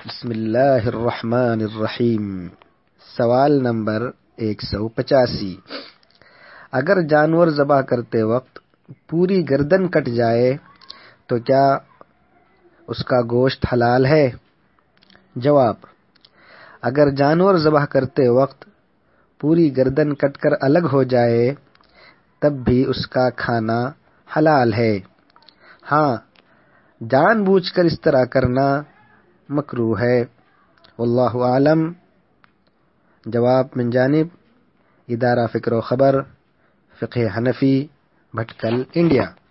बिस्मिल्लाहिर्रहमानिर्रहीम। सवाल नंबर 185। अगर जानवर ज़बह करते वक्त पूरी गर्दन कट जाए तो क्या उसका गोश्त हलाल है? जवाब: अगर जानवर ज़बह करते वक्त पूरी गर्दन कटकर अलग हो जाए तब भी उसका खाना हलाल है। हाँ, जानबूझकर इस तरह करना मकरूह है। वल्लाहु आलम। जवाब मिन जानिब इदारा फ़िक्र व ख़बर, फ़िक़्ह हनफ़ी, भटकल, इंडिया।